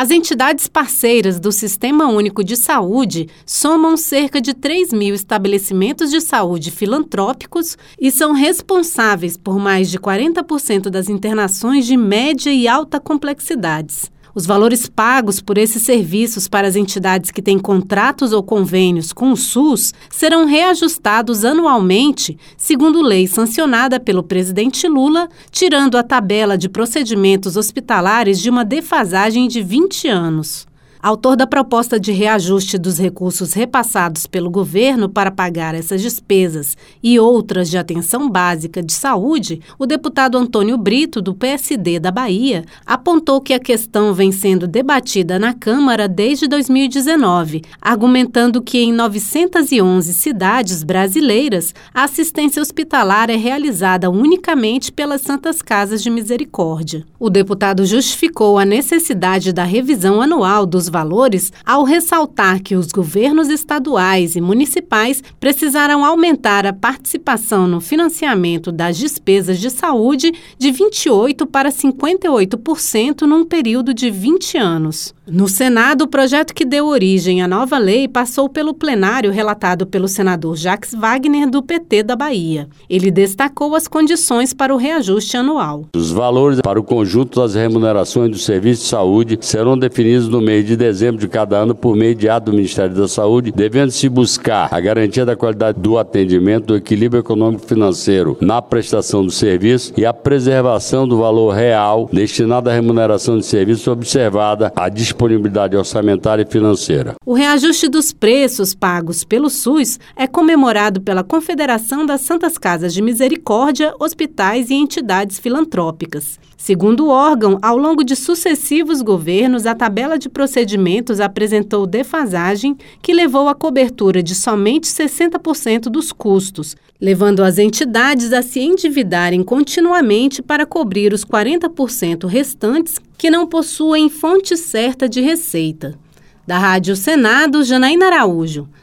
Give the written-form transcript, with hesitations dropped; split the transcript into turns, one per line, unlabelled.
As entidades parceiras do Sistema Único de Saúde somam cerca de 3.000 estabelecimentos de saúde filantrópicos e são responsáveis por mais de 40% das internações de média e alta complexidades. Os valores pagos por esses serviços para as entidades que têm contratos ou convênios com o SUS serão reajustados anualmente, segundo lei sancionada pelo presidente Lula, tirando a tabela de procedimentos hospitalares de uma defasagem de 20 anos. Autor da proposta de reajuste dos recursos repassados pelo governo para pagar essas despesas e outras de atenção básica de saúde, o deputado Antônio Brito, do PSD da Bahia, apontou que a questão vem sendo debatida na Câmara desde 2019, argumentando que em 911 cidades brasileiras a assistência hospitalar é realizada unicamente pelas Santas Casas de Misericórdia. O deputado justificou a necessidade da revisão anual dos valores ao ressaltar que os governos estaduais e municipais precisarão aumentar a participação no financiamento das despesas de saúde de 28% para 58% num período de 20 anos. No Senado, o projeto que deu origem à nova lei passou pelo plenário relatado pelo senador Jacques Wagner, do PT da Bahia. Ele destacou as condições para o reajuste anual.
Os valores para o conjunto das remunerações do serviço de saúde serão definidos no mês de dezembro de cada ano por meio de ato do Ministério da Saúde, devendo-se buscar a garantia da qualidade do atendimento, do equilíbrio econômico-financeiro na prestação do serviço e a preservação do valor real destinado à remuneração de serviço, observada a disponibilidade orçamentária e financeira.
O reajuste dos preços pagos pelo SUS é comemorado pela Confederação das Santas Casas de Misericórdia, hospitais e entidades filantrópicas. Segundo o órgão, ao longo de sucessivos governos, a tabela de procedimentos apresentou defasagem que levou à cobertura de somente 60% dos custos, levando as entidades a se endividarem continuamente para cobrir os 40% restantes que não possuem fonte certa de receita. Da Rádio Senado, Janaína Araújo.